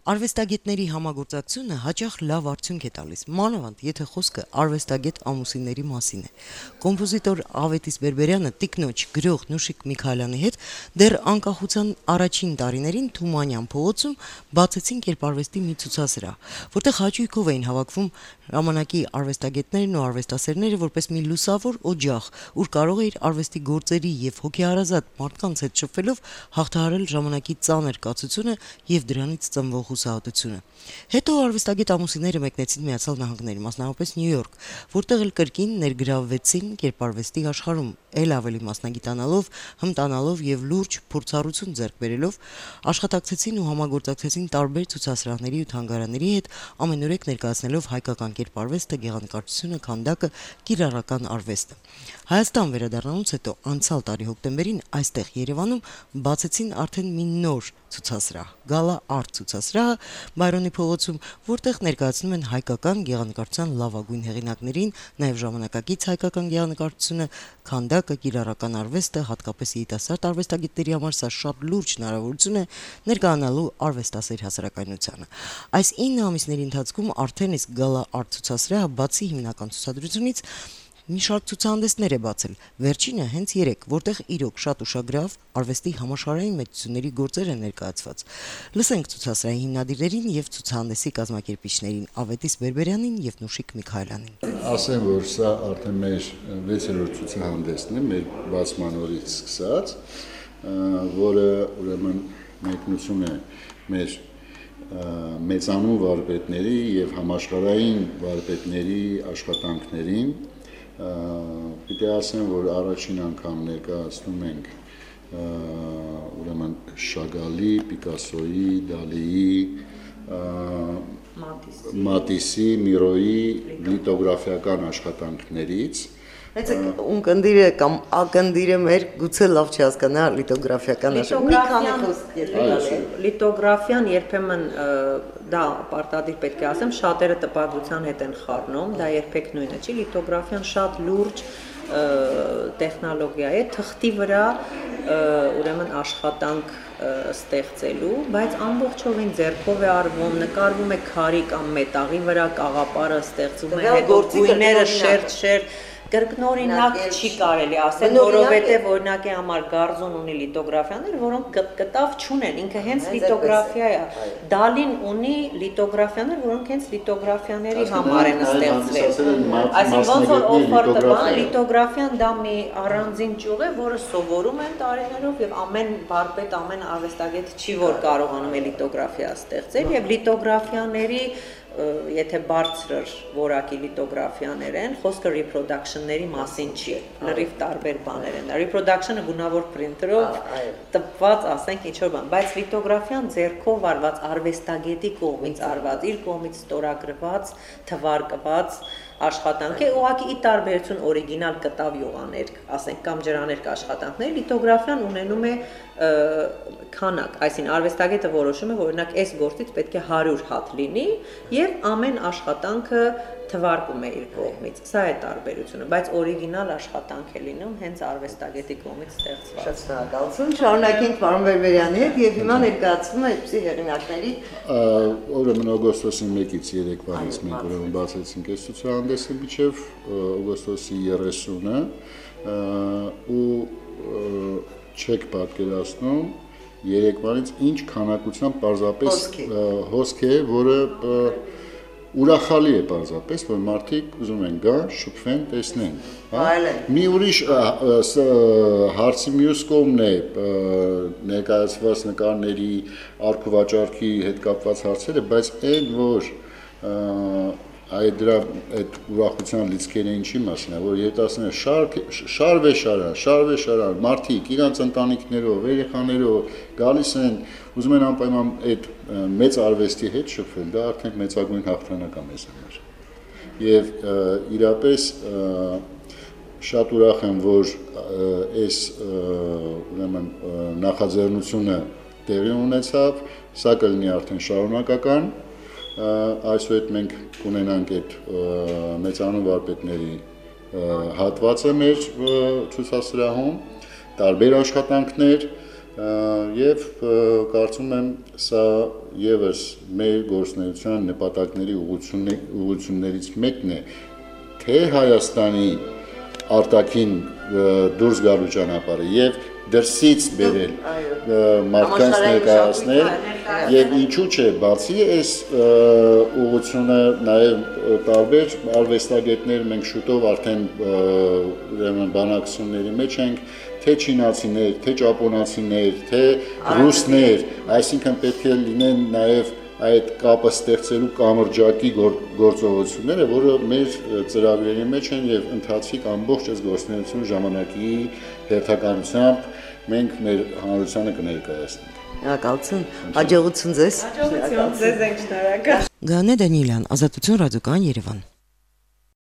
Արվեստագետների համագործակցությունը հաճախ լավ արդյունք է տալիս, մանավանդ եթե խոսքը արվեստագետ ամուսինների մասին է։ Կոմպոզիտոր Ավետիս Բերբերյանը տիկնոջ գրող Նուշիկ Միքայելյանի հետ դեռ անկախության առաջին տարիներին Թումանյան փողոցում բացեցին կերպարվեստի մի ցուցասրահ, որտեղ հաճույքով էին հավաքվում ժամանակի արվեստագետներն ու արվեստասերները որպես մի լուսավոր օջախ, ուր կարող էիր արվեստի գործերի եւ հոգեհարազատ մարդկանց հետ շփվելով հաղթահարել ժամանակի ծանր կացությունը եւ դրանից ծնվող հուսահատությունը։ Հետո արվեստագետ ամուսինները մեկնեցին Միացյալ Նահանգներ, մասնավորապես Նյու Յորք, որտեղ էլ կրկին ներգրավվեցին կերպարվեստի աշխարհում, ել ավելի մասնագիտանալով, հմտանալով եւ լուրջ փորձառություն ձեռք բերելով, աշխատակցեցին ու համագործակցեցին տարբեր ցուցասրահների ու թանգարանների հետ, ամենուրեք ներկայացնելով հայկական կերպարվեստը, գեղանկարչությունը, քանդակը, կիրառական արվեստը։ Հայաստան վերադառնալուց հետո անցյալ տարի հոկտեմբերին այստեղ Երևանում բացեցին արդեն մի նոր ցուցասրահ՝ Gala Art ցուցասրահը Բայրոնի փողոցում, որտեղ ներկայացնում են հայկական գեղանկարչության լավագույն հեղինակներին, նաև ժամանակակից հայկական գեղանկարչությունը, քանդակը, կիրառական արվեստը, հատկապես երիտասարդ արվեստագետների համար սա շատ լուրջ հնարավորություն է ներկայանալու արվեստասեր հասարակայնությանը։ Այս 9 ամիսների ընթացքում արդեն իսկ Gala Art ցուցասրահը բացի հիմնական ցուցադրությունից մի շարք ցուցահանդեսներ է բացել, վերջինը հենց 3, որտեղ իրոք շատ ուշագրավ արվեստի համաշխարհային մեծությունների գործեր են ներկայացված։ Լսենք ցուցասրահի հիմնադիրներին եւ ցուցահանդեսի կազմակերպիչներին Ավետիս Բերբերյանին եւ Նուշիկ Միքայելյանին։ Ասեմ, որ սա արդեն մեր 6-րդ ցուցահանդեսն է, մեր բացման օրից սկսած, որը ուրեմն մեկնություն է մեր մեծանուն վարպետների եւ համաշխարհային վարպետների աշխատանքներին։ Պիտի ասեմ, որ առաջին անգամ ներկայացնում ենք ուրեմն Շագալի, Պիկասոյի, Դալիի, Մատիսի, Միրոյի լիտոգրաֆիական աշխատանքներից։ Այսինքն ունկնդիրը կամ ակնդիրը մեր գուցե լավ չհասկանա լիտոգրաֆիական Լիտոգրաֆիան երբեմն դա պարտադիր պետք է ասեմ, շատերը տպագրության հետ են խառնում, դա երբեք նույնը չի, լիտոգրաֆիան շատ լուրջ տեխնոլոգիա է, թղթի վրա ուրեմն աշխատանք ստեղծելու, բայց ամբողջովին ձեռքով է արվում, նկարվում է քարի կամ մետաղի վրա, կաղապարը ստեղծում է, հետո գույները շերտ կրկնօրինակ չի կարելի ասել, որովհետև օրինակի համար գարզոն ունի լիտոգրաֆիաներ, որոնք կտավ չունեն, ինքը հենց լիտոգրաֆիա է։ Դալին ունի լիտոգրաֆիաներ, որոնք հենց լիտոգրաֆիաների համար են ստեղծվել։ Այսինքն ոնց որ օֆերտը լիտոգրաֆիան դա մի առանձին ճյուղ է, որը սովորում են տարիներով եւ ամեն վարպետ, ամեն արվեստագետ չի որ կարողանում է լիտոգրաֆիա ստեղծել եւ լիտոգրաֆիաների եթե բարձր որակի լիտոգրաֆիաներ են, խոսքը reproduction-ների մասին չի, լրիվ տարբեր բաներ են։ Reproduction-ը գունավոր printer-ով տպված, ասենք ինչ-որ բան, բայց լիտոգրաֆիան ձեռքով արված, արվեստագետի կողմից արված, իր կողմից ստորագրված, թվարկված աշխատանք է, ուղղակի ի տարբերություն օրիգինալ կտավ յուղաներ, ասենք կամ ջրաներկ աշխատանքներ, լիտոգրաֆիան ունենում է քանակ, այսինքն արվեստագետը որոշում է, որ օրինակ այս գործից պետք է 100 հատ լինի եւ ամեն աշխատանքը թվարկում է իր կողմից։ Սա է տարբերությունը, բայց օրիգինալ աշխատանք է լինում հենց արվեստագետի կողմից ստեղծված։ Շատ շնորհակալություն, շարունակենք պարոն Բերբերյանի հետ եւ հիմա ներկայացվում է այդպիսի հեղինակների ուրեմն օգոստոսի 1-ից 3-ից մենք ուրեմն բացեցինք այս ցուցահանդեսը մինչեւ օգոստոսի 30-ը ու չեք պատկերացնում երեկվանից ինչ քանակությամբ պարզապես հոսք է, որը ուրախալի է պարզապես, որ մարդիկ ուզում են գան, շփվեն, տեսնեն։ Մի ուրիշ հարցի մյուս կողմն է ներկայացված նկարների առքուվաճառքի հետ կապված հարցերը, բայց այն որ այդ ուրախության լիցքերը ինչի մասին է, որ երիտասարդները շարվե-շարան, մարդիկ իրանց ընտանիքներով, երեխաներով գալիս են, ուզում են անպայման այդ մեծ արվեստի հետ շփվել, դա արդեն մեծագույն հաղթանակ է մեզ համար։ Եվ իրապես շատ ուրախ եմ, որ այս ուրեմն նախաձեռնությունը տեղի ունեցավ, սա կլինի արդեն շարունակական։ Այսուհետ մենք կունենանք այդ մեծանուն վարպետների հատվածը մեր ցուցասրահում, տարբեր աշխատանքներ, Եվ կարծում եմ սա եւս մեր գործունեության նպատակների ուղղություններից մեկն է, թե Հայաստանի արտաքին դուրս գալու ճանապարհը եւ դրսից բերել մարդկանց ներկայացնել եւ ինչու՞ չէ բացի այս ուղղությունը նաեւ տարբեր արվեստագետներ մենք շուտով արդեն ուրեմն բանակցությունների մեջ ենք թե չինացիներ, թե ճապոնացիներ, թե ռուսներ, այսինքն պետք է լինեն նաեւ այդ կապը ստեղծելու կամրջակի գործողությունները, որը մեր ծրագրերի մեջ են եւ ընթացիկ ամբողջ այս գործունեության ժամանակի հերթականությամբ մենք մեր հանրությանը կներկայացնենք։ Շնորհակալություն, հաջողություն ձեզ։ Հաջողություն ձեզ ենք շնորհակալ։ Գանե Դանիելյան, Ազատություն ռադիոկայան Երևան։